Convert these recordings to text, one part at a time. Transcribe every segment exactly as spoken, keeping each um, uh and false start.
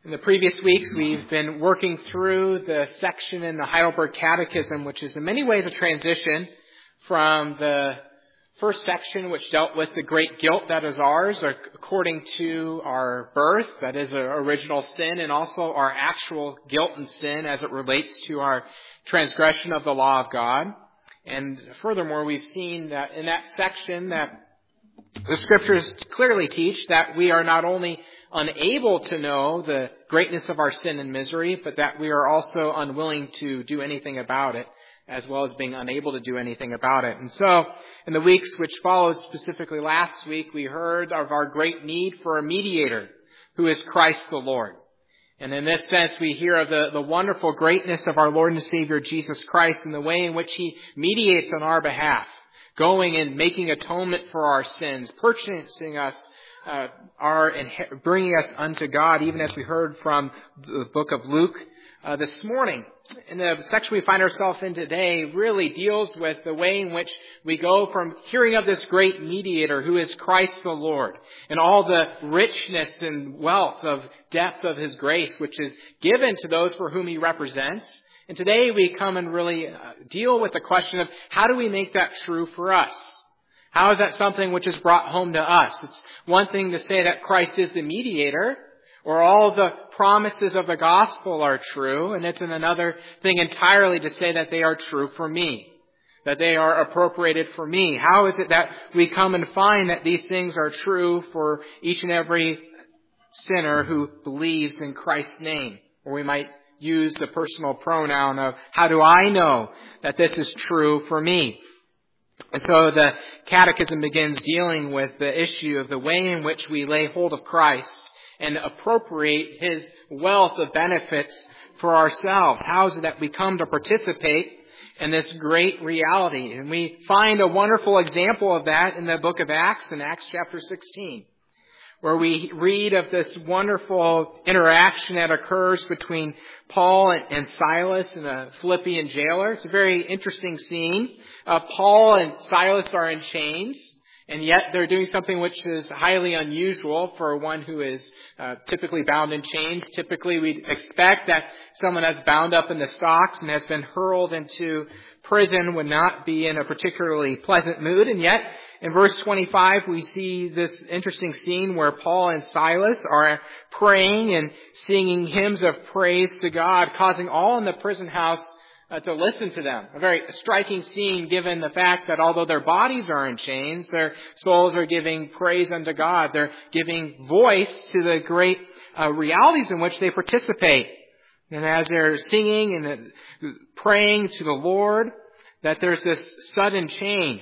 In the previous weeks, we've been working through the section in the Heidelberg Catechism, which is in many ways a transition from the first section, which dealt with the great guilt that is ours according to our birth, that is our original sin, and also our actual guilt and sin as it relates to our transgression of the law of God. And furthermore, we've seen that in that section that the Scriptures clearly teach that we are not only unable to know the greatness of our sin and misery, but that we are also unwilling to do anything about it, as well as being unable to do anything about it. And so, in the weeks which followed, specifically last week, we heard of our great need for a mediator, who is Christ the Lord. And in this sense, we hear of the, the wonderful greatness of our Lord and Savior Jesus Christ and the way in which He mediates on our behalf, going and making atonement for our sins, purchasing us Uh, are bringing us unto God, even as we heard from the book of Luke uh, this morning. And the section we find ourselves in today really deals with the way in which we go from hearing of this great mediator who is Christ the Lord and all the richness and wealth of depth of His grace, which is given to those for whom He represents. And today we come and really uh, deal with the question of how do we make that true for us? How is that something which is brought home to us? It's one thing to say that Christ is the mediator, or all the promises of the gospel are true, and it's another thing entirely to say that they are true for me, that they are appropriated for me. How is it that we come and find that these things are true for each and every sinner who believes in Christ's name? Or we might use the personal pronoun of, how do I know that this is true for me? And so the Catechism begins dealing with the issue of the way in which we lay hold of Christ and appropriate His wealth of benefits for ourselves. How is it that we come to participate in this great reality? And we find a wonderful example of that in the book of Acts, in Acts chapter sixteen, where we read of this wonderful interaction that occurs between Paul and Silas and a Philippian jailer. It's a very interesting scene. Uh, Paul and Silas are in chains, and yet they're doing something which is highly unusual for one who is uh, typically bound in chains. Typically, we'd expect that someone that's bound up in the stocks and has been hurled into prison would not be in a particularly pleasant mood, and yet in verse twenty-five, we see this interesting scene where Paul and Silas are praying and singing hymns of praise to God, causing all in the prison house uh, to listen to them. A very striking scene given the fact that although their bodies are in chains, their souls are giving praise unto God. They're giving voice to the great uh, realities in which they participate. And as they're singing and uh, praying to the Lord, that there's this sudden change.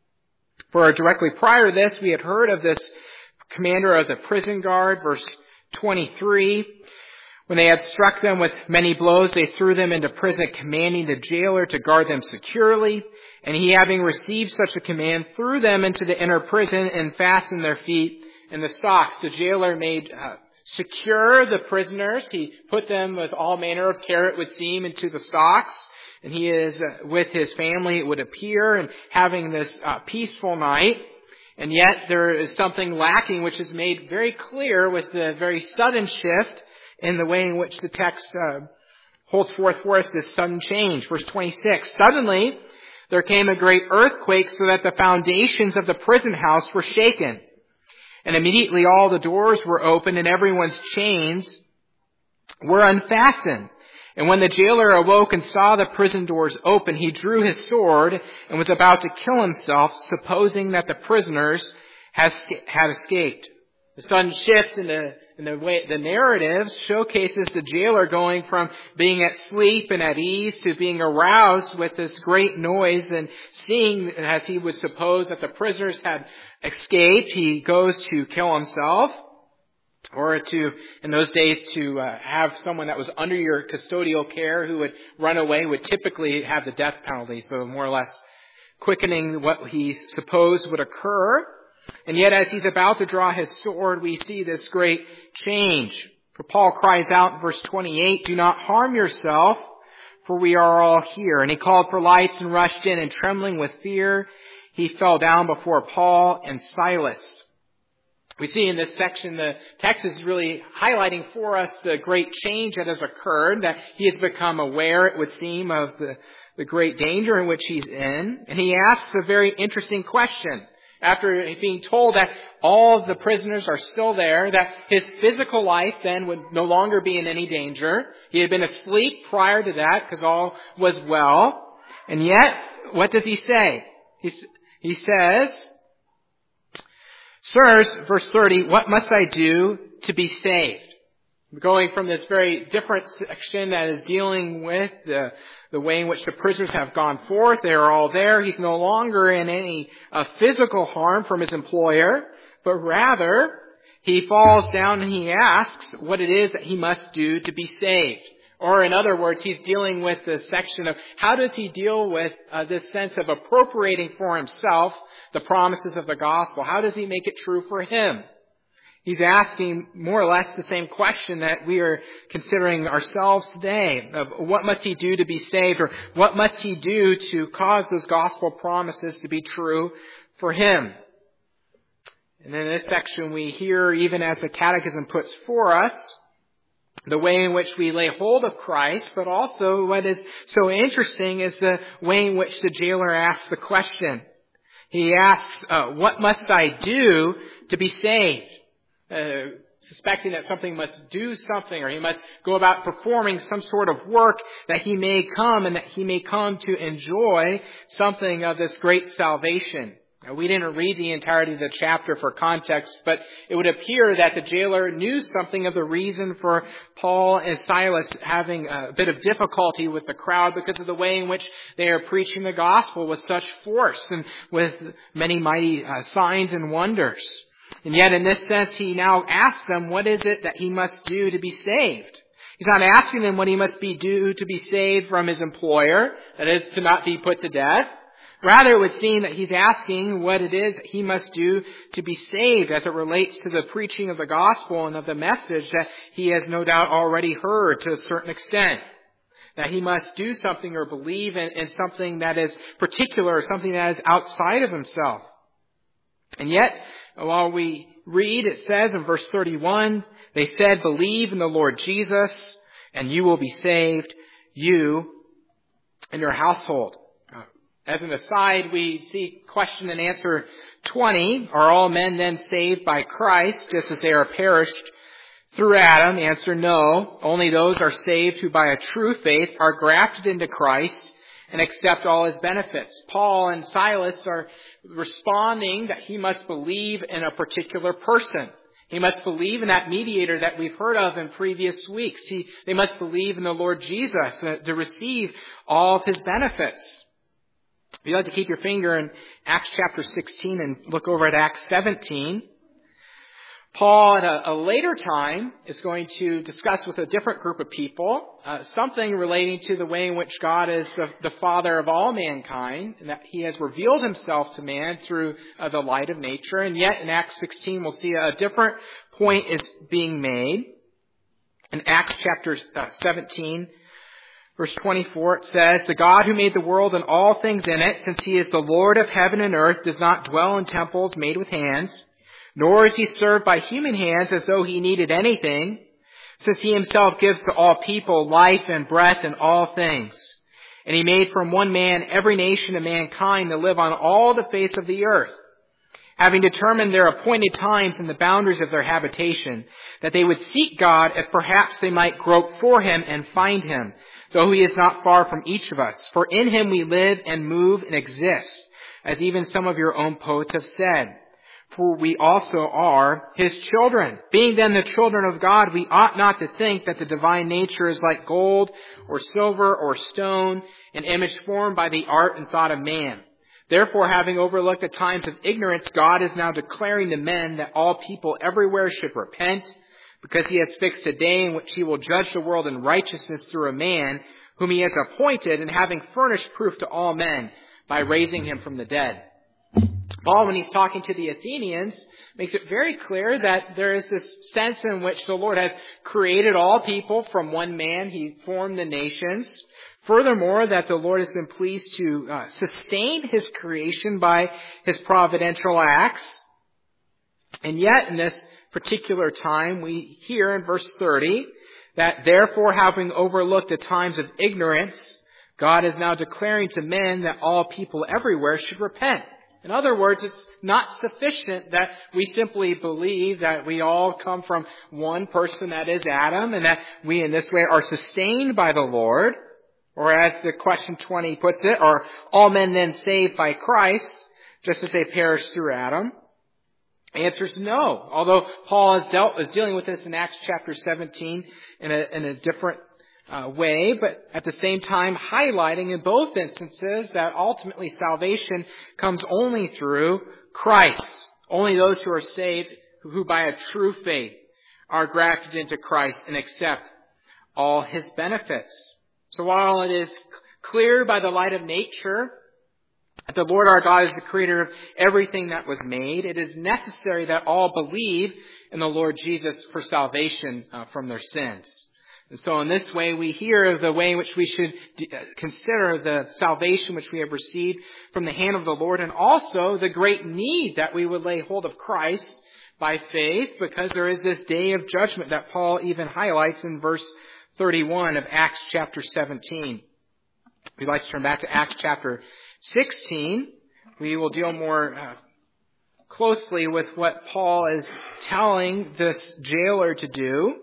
For directly prior to this, we had heard of this commander of the prison guard, verse twenty-three. When they had struck them with many blows, they threw them into prison, commanding the jailer to guard them securely. And he, having received such a command, threw them into the inner prison and fastened their feet in the stocks. The jailer made uh, secure the prisoners. He put them with all manner of care, it would seem, into the stocks. And he is uh, with his family, it would appear, and having this uh, peaceful night. And yet there is something lacking which is made very clear with the very sudden shift in the way in which the text uh, holds forth for us this sudden change. Verse twenty-six, suddenly there came a great earthquake so that the foundations of the prison house were shaken. And immediately all the doors were opened and everyone's chains were unfastened. And when the jailer awoke and saw the prison doors open, he drew his sword and was about to kill himself, supposing that the prisoners has, had escaped. The sudden shift in the, in the way, the narrative showcases the jailer going from being at sleep and at ease to being aroused with this great noise, and seeing, as he would suppose, that the prisoners had escaped, he goes to kill himself. Or to, in those days, to uh, have someone that was under your custodial care who would run away would typically have the death penalty. So more or less quickening what he supposed would occur. And yet as he's about to draw his sword, we see this great change. For Paul cries out in verse twenty-eight, do not harm yourself, for we are all here. And he called for lights and rushed in, and trembling with fear, he fell down before Paul and Silas. We see in this section the text is really highlighting for us the great change that has occurred, that he has become aware, it would seem, of the, the great danger in which he's in. And he asks a very interesting question. After being told that all of the prisoners are still there, that his physical life then would no longer be in any danger. He had been asleep prior to that because all was well. And yet, what does he say? He, he says, "Sirs," verse thirty, "what must I do to be saved?" We're going from this very different section that is dealing with the, the way in which the prisoners have gone forth. They are all there. He's no longer in any uh, physical harm from his employer, but rather he falls down and he asks what it is that he must do to be saved. Or in other words, he's dealing with the section of how does he deal with uh, this sense of appropriating for himself the promises of the gospel? How does he make it true for him? He's asking more or less the same question that we are considering ourselves today, of what must he do to be saved, or what must he do to cause those gospel promises to be true for him? And in this section we hear, even as the Catechism puts for us, the way in which we lay hold of Christ, but also what is so interesting is the way in which the jailer asks the question. He asks, uh, what must I do to be saved? Uh, suspecting that something must do something, or he must go about performing some sort of work that he may come and that he may come to enjoy something of this great salvation. Now, we didn't read the entirety of the chapter for context, but it would appear that the jailer knew something of the reason for Paul and Silas having a bit of difficulty with the crowd because of the way in which they are preaching the gospel with such force and with many mighty uh, signs and wonders. And yet in this sense, he now asks them, what is it that he must do to be saved? He's not asking them what he must be do to be saved from his employer, that is, to not be put to death. Rather, it would seem that he's asking what it is that he must do to be saved as it relates to the preaching of the gospel and of the message that he has no doubt already heard to a certain extent. That he must do something or believe in, in something that is particular, or something that is outside of himself. And yet, while we read, it says in verse thirty-one, they said, "Believe in the Lord Jesus, and you will be saved, you and your household." As an aside, we see question and answer twenty. Are all men then saved by Christ, just as they are perished through Adam? Answer, no. Only those are saved who by a true faith are grafted into Christ and accept all his benefits. Paul and Silas are responding that he must believe in a particular person. He must believe in that mediator that we've heard of in previous weeks. He, they must believe in the Lord Jesus to receive all of his benefits. If you'd like to keep your finger in Acts chapter sixteen and look over at Acts seventeen, Paul at a, a later time is going to discuss with a different group of people uh, something relating to the way in which God is the, the Father of all mankind, and that he has revealed himself to man through uh, the light of nature. And yet in Acts sixteen we'll see a different point is being made. In Acts chapter uh, seventeen, verse twenty-four, it says, "The God who made the world and all things in it, since he is the Lord of heaven and earth, does not dwell in temples made with hands, nor is he served by human hands as though he needed anything, since he himself gives to all people life and breath and all things. And he made from one man every nation of mankind to live on all the face of the earth, having determined their appointed times and the boundaries of their habitation, that they would seek God if perhaps they might grope for him and find him, though he is not far from each of us. For in him we live and move and exist, as even some of your own poets have said. For we also are his children. Being then the children of God, we ought not to think that the divine nature is like gold or silver or stone, an image formed by the art and thought of man. Therefore, having overlooked the times of ignorance, God is now declaring to men that all people everywhere should repent, because he has fixed a day in which he will judge the world in righteousness through a man whom he has appointed, and having furnished proof to all men by raising him from the dead." Paul, when he's talking to the Athenians, makes it very clear that there is this sense in which the Lord has created all people from one man. He formed the nations. Furthermore, that the Lord has been pleased to uh, sustain his creation by his providential acts. And yet, in this particular time, we hear in verse thirty that therefore, having overlooked the times of ignorance, God is now declaring to men that all people everywhere should repent. In other words, it's not sufficient that we simply believe that we all come from one person, that is Adam, and that we in this way are sustained by the Lord. Or as the question twenty puts it, are all men then saved by Christ, just as they perished through Adam? The answer is no. Although Paul has dealt, is dealing with this in Acts chapter seventeen in a, in a different uh, way, but at the same time highlighting in both instances that ultimately salvation comes only through Christ. Only those who are saved, who by a true faith are grafted into Christ and accept all His benefits. So while it is clear by the light of nature that the Lord our God is the creator of everything that was made, it is necessary that all believe in the Lord Jesus for salvation uh, from their sins. And so in this way, we hear the way in which we should consider the salvation which we have received from the hand of the Lord, and also the great need that we would lay hold of Christ by faith, because there is this day of judgment that Paul even highlights in verse thirty-one of Acts chapter seventeen. We'd like to turn back to Acts chapter sixteen. We will deal more uh, closely with what Paul is telling this jailer to do.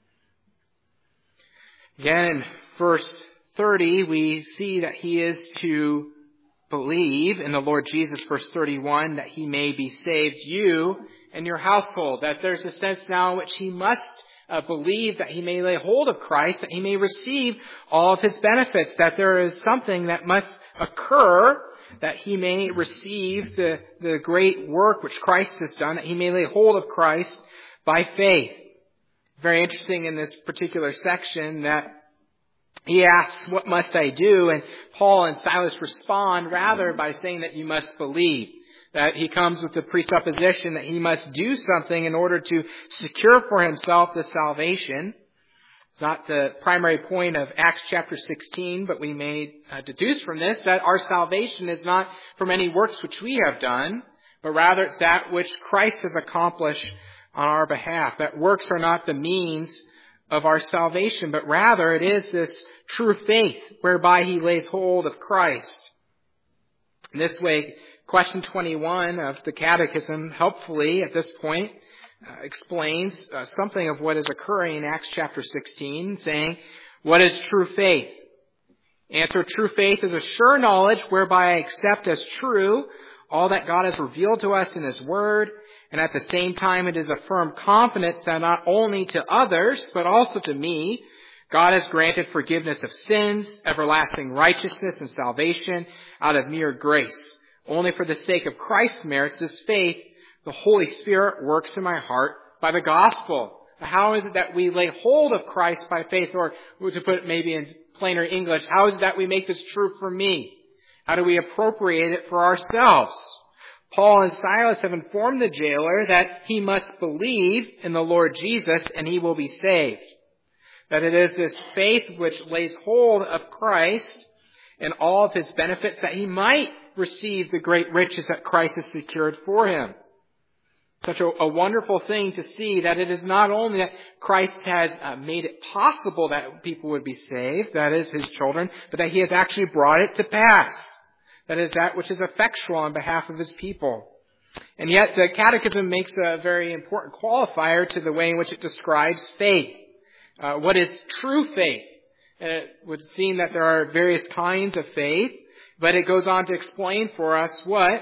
Again, in verse thirty, we see that he is to believe in the Lord Jesus, verse thirty-one, that he may be saved, you and your household. That there's a sense now in which he must uh, believe, that he may lay hold of Christ, that he may receive all of His benefits, that there is something that must occur, that he may receive the, the great work which Christ has done, that he may lay hold of Christ by faith. Very interesting in this particular section that he asks, what must I do? And Paul and Silas respond rather by saying that you must believe. That he comes with the presupposition that he must do something in order to secure for himself the salvation. It's not the primary point of Acts chapter sixteen, but we may uh, deduce from this that our salvation is not from any works which we have done, but rather it's that which Christ has accomplished on our behalf. That works are not the means of our salvation, but rather it is this true faith whereby he lays hold of Christ. In this way, question twenty-one of the Catechism helpfully at this point uh, explains uh, something of what is occurring in Acts chapter sixteen, saying, what is true faith? Answer, true faith is a sure knowledge whereby I accept as true all that God has revealed to us in His Word, and at the same time it is a firm confidence that not only to others, but also to me, God has granted forgiveness of sins, everlasting righteousness and salvation out of mere grace. Only for the sake of Christ's merits, this faith, the Holy Spirit works in my heart by the gospel. How is it that we lay hold of Christ by faith? Or to put it maybe in plainer English, how is it that we make this true for me? How do we appropriate it for ourselves? Paul and Silas have informed the jailer that he must believe in the Lord Jesus and he will be saved. That it is this faith which lays hold of Christ and all of His benefits, that he might receive the great riches that Christ has secured for him. Such a, a wonderful thing to see that it is not only that Christ has uh, made it possible that people would be saved, that is His children, but that He has actually brought it to pass. That is that which is effectual on behalf of His people. And yet the Catechism makes a very important qualifier to the way in which it describes faith. Uh, what is true faith? It would seem that there are various kinds of faith, but it goes on to explain for us what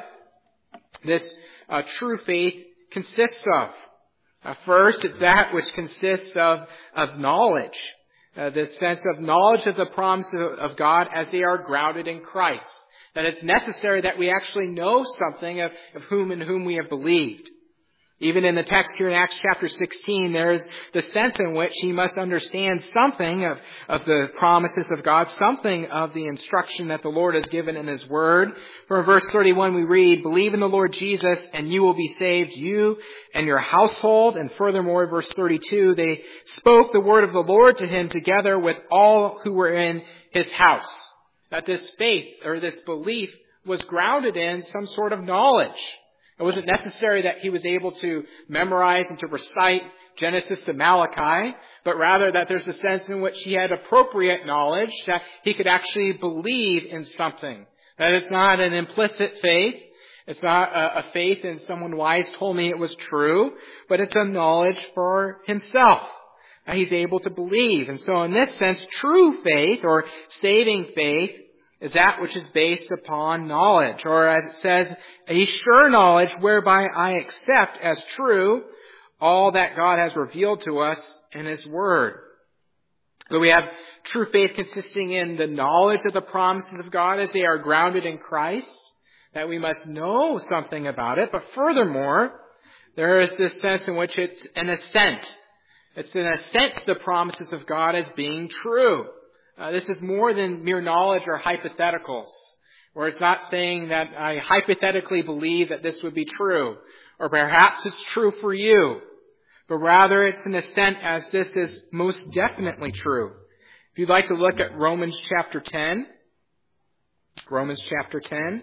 this uh, true faith consists of. Uh, first, it's that which consists of, of knowledge. Uh, the sense of knowledge of the promises of, of God as they are grounded in Christ. That it's necessary that we actually know something of, of whom and whom we have believed. Even in the text here in Acts chapter sixteen, there is the sense in which he must understand something of, of the promises of God, something of the instruction that the Lord has given in His Word. For in verse thirty-one we read, believe in the Lord Jesus and you will be saved, you and your household. And furthermore, verse thirty-two, they spoke the word of the Lord to him together with all who were in his house. That this faith or this belief was grounded in some sort of knowledge. It wasn't necessary that he was able to memorize and to recite Genesis to Malachi, but rather that there's a sense in which he had appropriate knowledge, that he could actually believe in something. That it's not an implicit faith. It's not a, a faith in someone wise told me it was true, but it's a knowledge for himself. That he's able to believe. And so in this sense, true faith or saving faith is that which is based upon knowledge. Or as it says, a sure knowledge whereby I accept as true all that God has revealed to us in His Word. So we have true faith consisting in the knowledge of the promises of God as they are grounded in Christ, that we must know something about it. But furthermore, there is this sense in which it's an assent. It's an assent to the promises of God as being true. Uh, this is more than mere knowledge or hypotheticals, where it's not saying that I hypothetically believe that this would be true, or perhaps it's true for you, but rather it's an assent as this is most definitely true. If you'd like to look at Romans chapter ten, Romans chapter ten,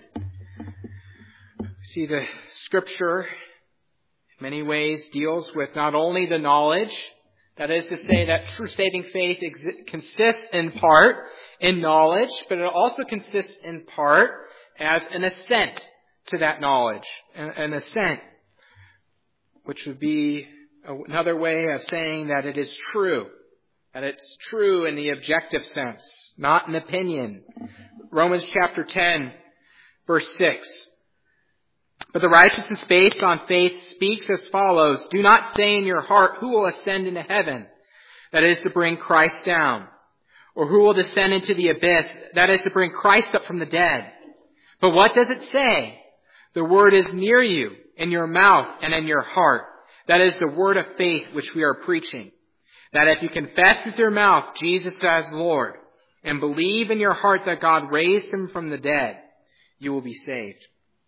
see the scripture in many ways deals with not only the knowledge, that is to say that true saving faith ex- consists in part in knowledge, but it also consists in part as an assent to that knowledge, an, an assent, which would be another way of saying that it is true, that it's true in the objective sense, not an opinion. Romans chapter ten, verse six. But the righteousness based on faith speaks as follows. Do not say in your heart, who will ascend into heaven? That is to bring Christ down. Or who will descend into the abyss? That is to bring Christ up from the dead. But what does it say? The word is near you, in your mouth and in your heart. That is the word of faith which we are preaching. That if you confess with your mouth Jesus as Lord, and believe in your heart that God raised him from the dead, you will be saved.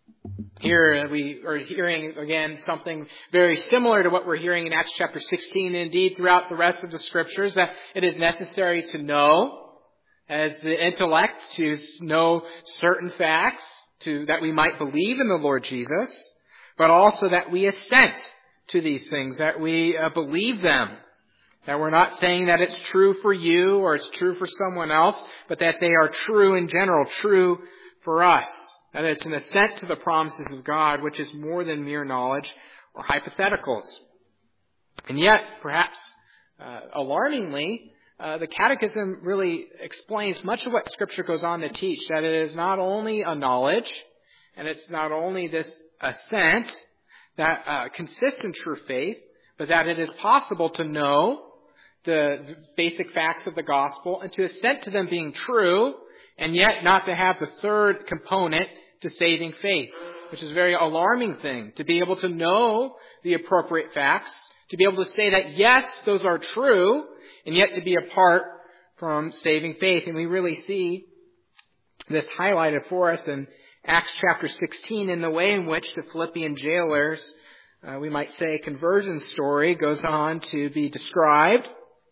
Here we are hearing again something very similar to what we're hearing in Acts chapter sixteen, and indeed throughout the rest of the scriptures, that it is necessary to know, as the intellect, to know certain facts, to that we might believe in the Lord Jesus, but also that we assent to these things, that we uh, believe them, that we're not saying that it's true for you or it's true for someone else, but that they are true in general, true for us. That it's an assent to the promises of God, which is more than mere knowledge or hypotheticals. And yet, perhaps uh, alarmingly, uh, the Catechism really explains much of what Scripture goes on to teach, that it is not only a knowledge, and it's not only this assent that uh, consists in true faith, but that it is possible to know the, the basic facts of the gospel and to assent to them being true, and yet not to have the third component to saving faith, which is a very alarming thing, to be able to know the appropriate facts, to be able to say that yes, those are true, and yet to be apart from saving faith. And we really see this highlighted for us in Acts chapter sixteen in the way in which the Philippian jailers, uh, we might say conversion story, goes on to be described,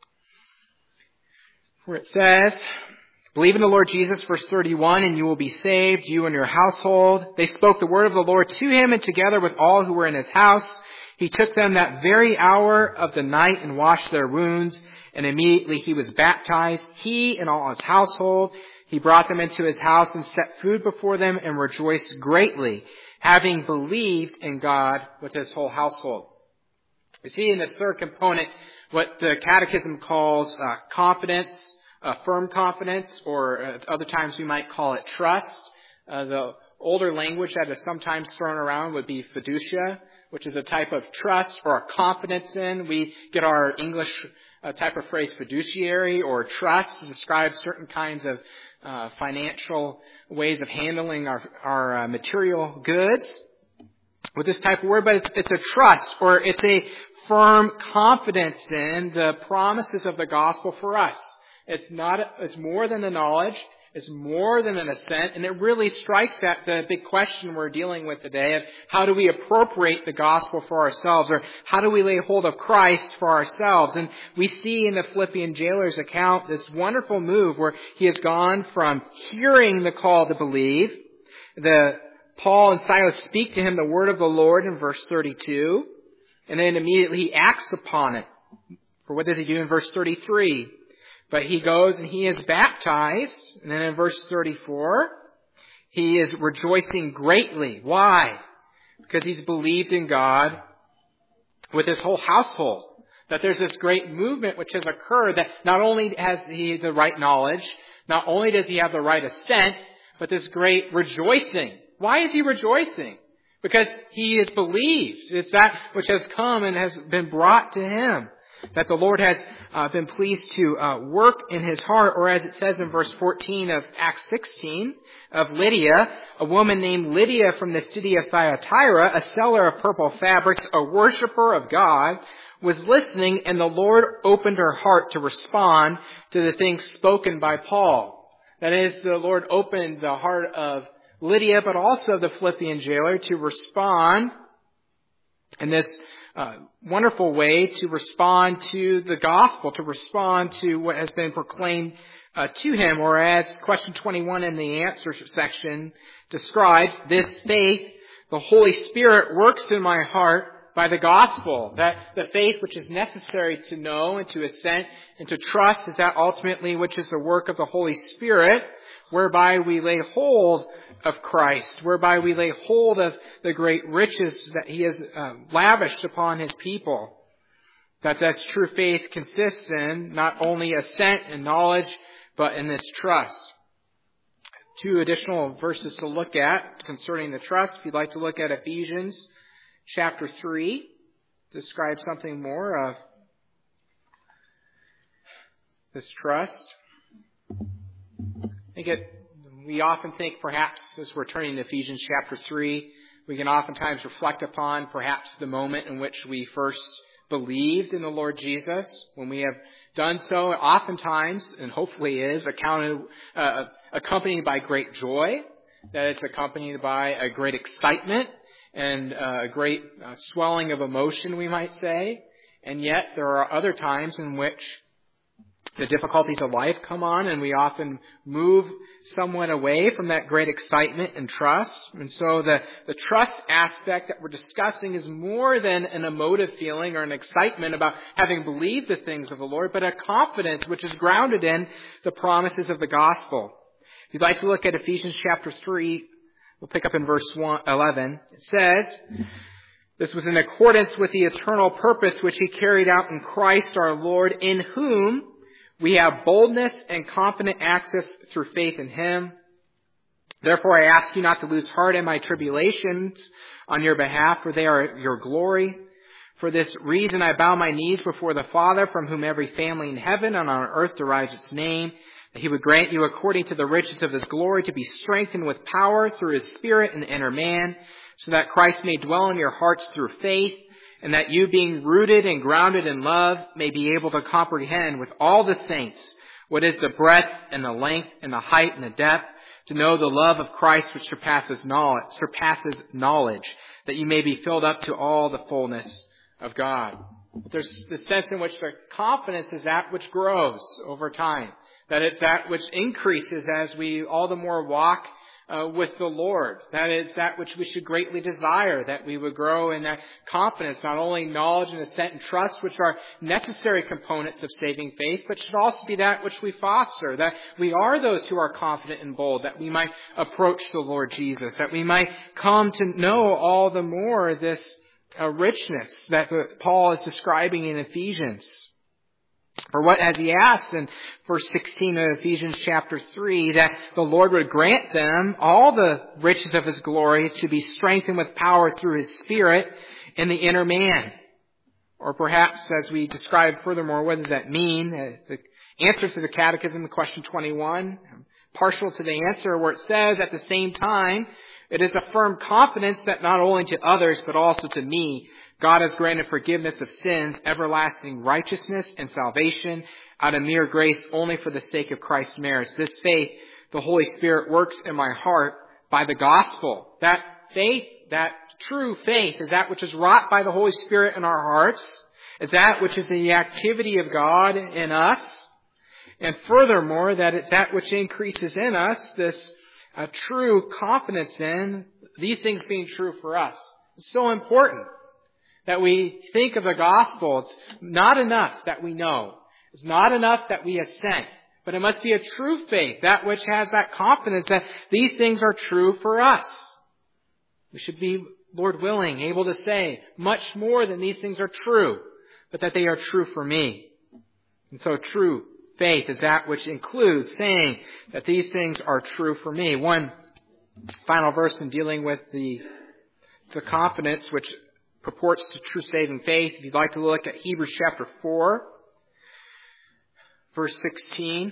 where it says, believe in the Lord Jesus, verse thirty-one, and you will be saved, you and your household. They spoke the word of the Lord to him, and together with all who were in his house, he took them that very hour of the night and washed their wounds, and immediately he was baptized, he and all his household. He brought them into his house and set food before them and rejoiced greatly, having believed in God with his whole household. You see in the third component what the Catechism calls uh, confidence, uh, firm confidence, or uh, other times we might call it trust. Uh, the older language that is sometimes thrown around would be fiducia, which is a type of trust or a confidence in. We get our English uh, type of phrase fiduciary or trust to describe certain kinds of uh, financial ways of handling our, our uh, material goods with this type of word, but it's, it's a trust or it's a firm confidence in the promises of the gospel for us. It's not, it's more than a knowledge. It's more than an assent. And it really strikes at the big question we're dealing with today of how do we appropriate the gospel for ourselves, or how do we lay hold of Christ for ourselves? And we see in the Philippian jailer's account this wonderful move where he has gone from hearing the call to believe, the Paul and Silas speak to him the word of the Lord in verse thirty-two, and then immediately he acts upon it. For what does he do in verse thirty-three? But he goes and he is baptized, and then in verse thirty-four, he is rejoicing greatly. Why? Because he's believed in God with his whole household. That there's this great movement which has occurred that not only has he the right knowledge, not only does he have the right assent, but this great rejoicing. Why is he rejoicing? Because he is believed. It's that which has come and has been brought to him. That the Lord has uh, been pleased to uh, work in his heart, or as it says in verse fourteen of Acts sixteen, of Lydia, a woman named Lydia from the city of Thyatira, a seller of purple fabrics, a worshiper of God, was listening, and the Lord opened her heart to respond to the things spoken by Paul. That is, the Lord opened the heart of Lydia, but also the Philippian jailer, to respond in this uh, wonderful way, to respond to the gospel, to respond to what has been proclaimed uh, to him. Or as question twenty-one in the answer section describes, this faith, the Holy Spirit works in my heart by the gospel. That the faith which is necessary to know and to assent and to trust is that ultimately which is the work of the Holy Spirit, whereby we lay hold of Christ, whereby we lay hold of the great riches that he has uh, lavished upon his people. That this true faith consists in not only assent and knowledge, but in this trust. Two additional verses to look at concerning the trust. If you'd like to look at Ephesians chapter three, describes something more of this trust. I think it, we often think perhaps as we're turning to Ephesians chapter three, we can oftentimes reflect upon perhaps the moment in which we first believed in the Lord Jesus. When we have done so, oftentimes, and hopefully is, accounted, uh, accompanied by great joy, that it's accompanied by a great excitement and uh, a great uh, swelling of emotion, we might say. And yet there are other times in which the difficulties of life come on, and we often move somewhat away from that great excitement and trust. And so the, the trust aspect that we're discussing is more than an emotive feeling or an excitement about having believed the things of the Lord, but a confidence which is grounded in the promises of the gospel. If you'd like to look at Ephesians chapter three, we'll pick up in verse one, eleven. It says, "This was in accordance with the eternal purpose which he carried out in Christ our Lord, in whom we have boldness and confident access through faith in him. Therefore I ask you not to lose heart in my tribulations on your behalf, for they are your glory. For this reason I bow my knees before the Father, from whom every family in heaven and on earth derives its name, that he would grant you according to the riches of his glory to be strengthened with power through his Spirit in the inner man, so that Christ may dwell in your hearts through faith, and that you, being rooted and grounded in love, may be able to comprehend with all the saints what is the breadth and the length and the height and the depth, to know the love of Christ which surpasses knowledge, surpasses knowledge, that you may be filled up to all the fullness of God." There's the sense in which the confidence is that which grows over time, that it's that which increases as we all the more walk Uh, with the Lord. That is that which we should greatly desire, that we would grow in that confidence, not only knowledge and assent and trust, which are necessary components of saving faith, but should also be that which we foster, that we are those who are confident and bold, that we might approach the Lord Jesus, that we might come to know all the more this uh, richness that the, Paul is describing in Ephesians. For what has he asked in verse sixteen of Ephesians chapter three, that the Lord would grant them all the riches of his glory to be strengthened with power through his Spirit in the inner man. Or perhaps, as we describe furthermore, what does that mean? The answer to the catechism, question twenty-one, partial to the answer where it says, "At the same time, it is a firm confidence that not only to others, but also to me, God has granted forgiveness of sins, everlasting righteousness, and salvation out of mere grace only for the sake of Christ's merits. This faith, the Holy Spirit works in my heart by the gospel." That faith, that true faith, is that which is wrought by the Holy Spirit in our hearts, is that which is the activity of God in us, and furthermore, that it's that which increases in us this uh, true confidence in these things being true for us. It's so important that we think of the gospel. It's not enough that we know. It's not enough that we assent. But it must be a true faith, that which has that confidence that these things are true for us. We should be, Lord willing, able to say much more than these things are true, but that they are true for me. And so true faith is that which includes saying that these things are true for me. One final verse in dealing with the, the confidence which purports to true saving faith. If you'd like to look at Hebrews chapter four, verse sixteen.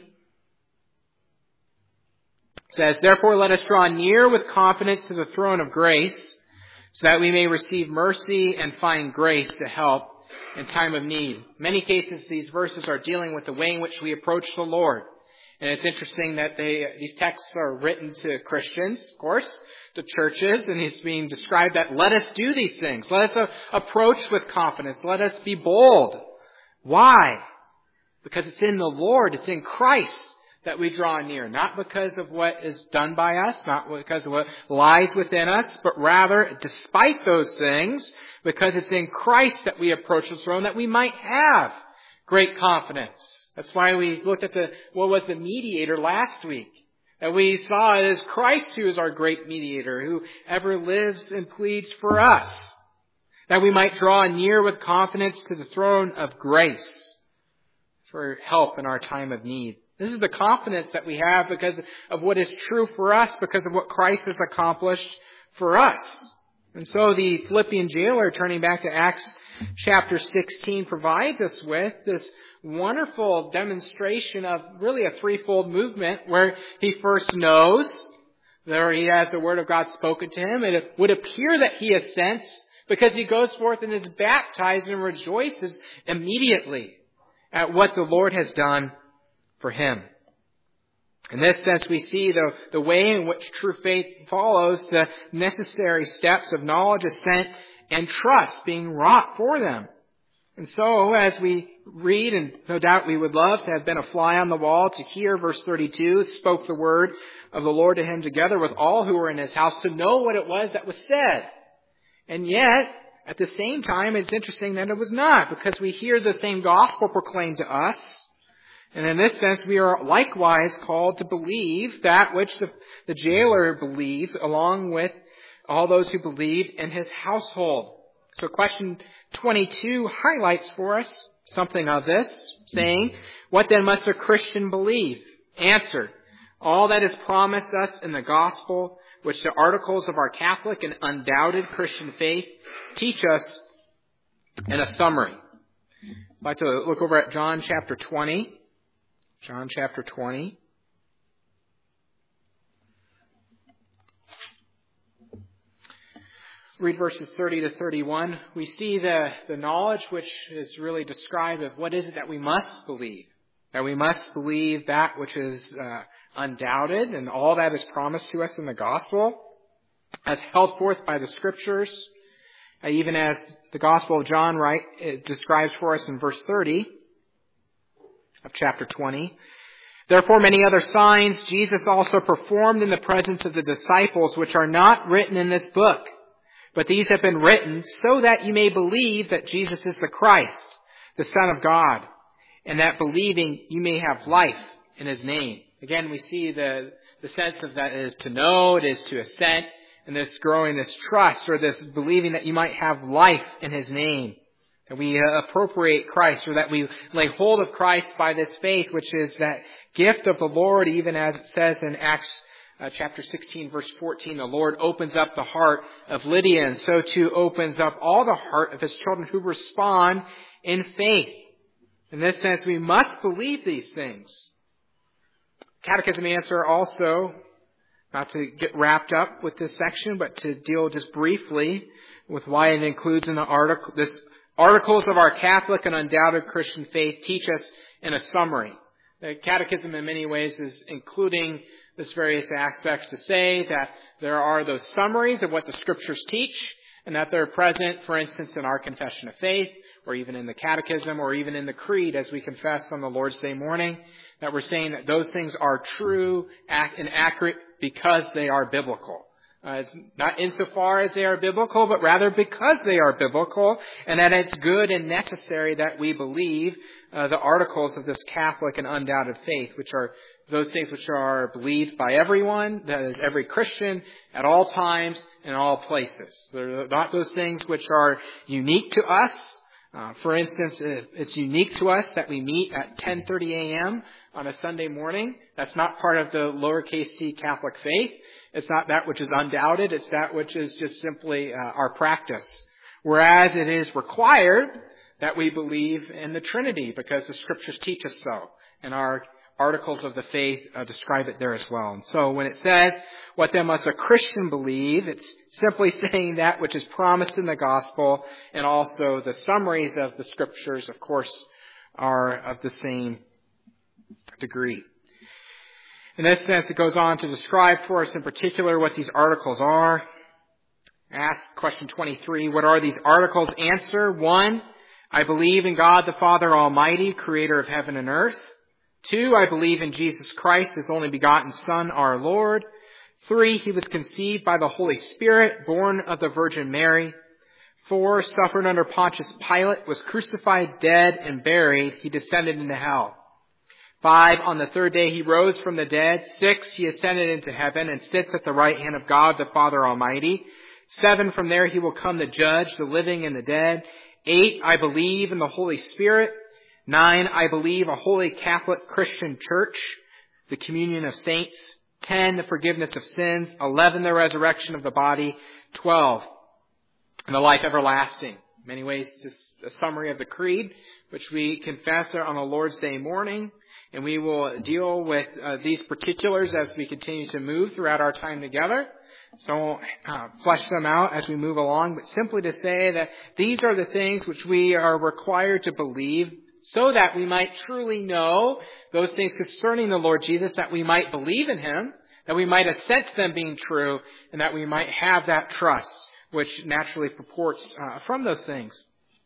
It says, "Therefore let us draw near with confidence to the throne of grace, so that we may receive mercy and find grace to help in time of need." In many cases, these verses are dealing with the way in which we approach the Lord. And it's interesting that they, these texts are written to Christians, of course, to churches, and it's being described that let us do these things. Let us uh, approach with confidence. Let us be bold. Why? Because it's in the Lord, it's in Christ that we draw near. Not because of what is done by us, not because of what lies within us, but rather, despite those things, because it's in Christ that we approach the throne, that we might have great confidence. That's why we looked at the what was the mediator last week. That we saw it as Christ who is our great mediator, who ever lives and pleads for us. That we might draw near with confidence to the throne of grace for help in our time of need. This is the confidence that we have because of what is true for us, because of what Christ has accomplished for us. And so the Philippian jailer, turning back to Acts chapter sixteen, provides us with this wonderful demonstration of really a threefold movement where he first knows, there he has the word of God spoken to him. It would appear that he assents because he goes forth and is baptized and rejoices immediately at what the Lord has done for him. In this sense, we see the, the way in which true faith follows the necessary steps of knowledge, assent, and trust being wrought for them. And so, as we read, and no doubt we would love to have been a fly on the wall to hear verse thirty-two, spoke the word of the Lord to him together with all who were in his house, to know what it was that was said. And yet, at the same time, it's interesting that it was not, because we hear the same gospel proclaimed to us. And in this sense, we are likewise called to believe that which the, the jailer believed, along with all those who believed in his household. So question twenty-two highlights for us something of this, saying, "What then must a Christian believe?" Answer: all that is promised us in the gospel, which the articles of our Catholic and undoubted Christian faith teach us in a summary. I'd like to look over at John chapter twenty. John chapter twenty. Read verses thirty to thirty-one. We see the, the knowledge which is really described of what is it that we must believe. That we must believe that which is uh, undoubted and all that is promised to us in the gospel, as held forth by the scriptures, uh, even as the Gospel of John right, it describes for us in verse thirty of chapter twenty. "Therefore many other signs Jesus also performed in the presence of the disciples, which are not written in this book. But these have been written so that you may believe that Jesus is the Christ, the Son of God, and that believing you may have life in his name." Again, we see the, the sense of that is to know, it is to assent, and this growing this trust, or this believing that you might have life in his name. That we appropriate Christ, or that we lay hold of Christ by this faith, which is that gift of the Lord, even as it says in Acts Uh, chapter sixteen, verse fourteen, the Lord opens up the heart of Lydia, and so too opens up all the heart of his children who respond in faith. In this sense, we must believe these things. Catechism answer also, not to get wrapped up with this section, but to deal just briefly with why it includes in the article, this articles of our Catholic and undoubted Christian faith teach us in a summary. The Catechism in many ways is including this various aspects to say that there are those summaries of what the scriptures teach, and that they're present, for instance, in our confession of faith, or even in the catechism, or even in the creed as we confess on the Lord's Day morning, that we're saying that those things are true and accurate because they are biblical. Uh, it's not insofar as they are biblical, but rather because they are biblical, and that it's good and necessary that we believe uh, the articles of this Catholic and undoubted faith, which are those things which are believed by everyone, that is every Christian, at all times, in all places. They're not those things which are unique to us. Uh, for instance, it's unique to us that we meet at ten thirty a.m. on a Sunday morning. That's not part of the lowercase c Catholic faith. It's not that which is undoubted. It's that which is just simply uh, our practice. Whereas it is required that we believe in the Trinity because the Scriptures teach us so. And our articles of the faith uh, describe it there as well. And so when it says, what then must a Christian believe, it's simply saying that which is promised in the gospel, and also the summaries of the Scriptures, of course, are of the same degree. In this sense, it goes on to describe for us in particular what these articles are. Ask question twenty-three, what are these articles? Answer, one, I believe in God the Father Almighty, creator of heaven and earth. Two, I believe in Jesus Christ, his only begotten Son, our Lord. Three, he was conceived by the Holy Spirit, born of the Virgin Mary. Four, suffered under Pontius Pilate, was crucified, dead, and buried. He descended into hell. Five, on the third day he rose from the dead. Six, he ascended into heaven and sits at the right hand of God the Father Almighty. Seven, from there he will come to judge the living and the dead. Eight, I believe in the Holy Spirit. Nine, I believe a holy Catholic Christian church, the communion of saints. Ten, the forgiveness of sins. Eleven, the resurrection of the body. Twelve, and the life everlasting. In many ways, just a summary of the creed, which we confess on the Lord's Day morning. And we will deal with uh, these particulars as we continue to move throughout our time together. So I won't uh, flesh them out as we move along, but simply to say that these are the things which we are required to believe so that we might truly know those things concerning the Lord Jesus, that we might believe in him, that we might assent to them being true, and that we might have that trust which naturally purports uh, from those things.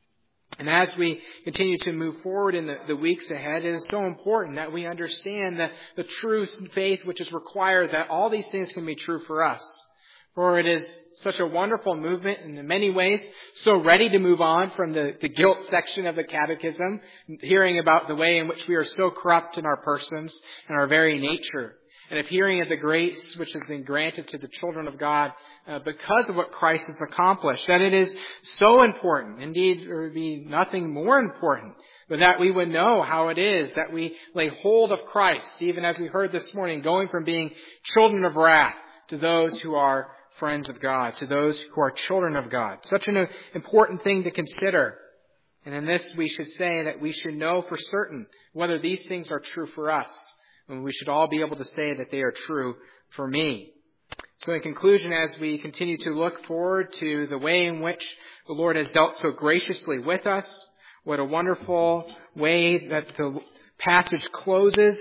And as we continue to move forward in the, the weeks ahead, it is so important that we understand the, the true faith which is required, that all these things can be true for us. For it is such a wonderful movement, and in many ways so ready to move on from the, the guilt section of the catechism, hearing about the way in which we are so corrupt in our persons and our very nature, and of hearing of the grace which has been granted to the children of God uh, because of what Christ has accomplished, that it is so important. Indeed, there would be nothing more important, but that we would know how it is that we lay hold of Christ, even as we heard this morning, going from being children of wrath to those who are friends of God, to those who are children of God. Such an important thing to consider. And in this we should say that we should know for certain whether these things are true for us. And we should all be able to say that they are true for me. So in conclusion, as we continue to look forward to the way in which the Lord has dealt so graciously with us, what a wonderful way that the passage closes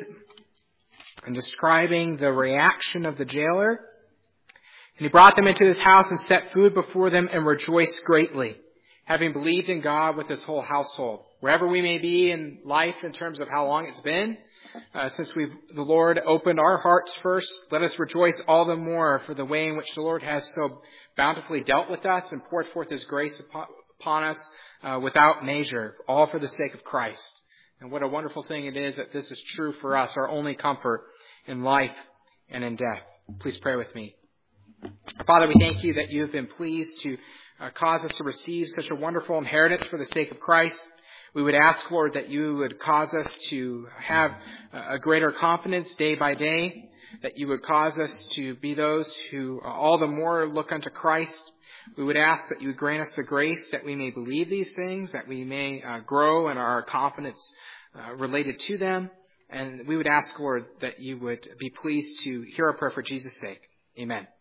in describing the reaction of the jailer. And he brought them into his house and set food before them and rejoiced greatly, having believed in God with his whole household. Wherever we may be in life in terms of how long it's been, uh, since we've, the Lord opened our hearts first, let us rejoice all the more for the way in which the Lord has so bountifully dealt with us and poured forth his grace upon, upon us uh, without measure, all for the sake of Christ. And what a wonderful thing it is that this is true for us, our only comfort in life and in death. Please pray with me. Father, we thank you that you have been pleased to uh, cause us to receive such a wonderful inheritance for the sake of Christ. We would ask, Lord, that you would cause us to have a greater confidence day by day, that you would cause us to be those who all the more look unto Christ. We would ask that you would grant us the grace that we may believe these things, that we may uh, grow in our confidence uh, related to them. And we would ask, Lord, that you would be pleased to hear our prayer for Jesus' sake. Amen.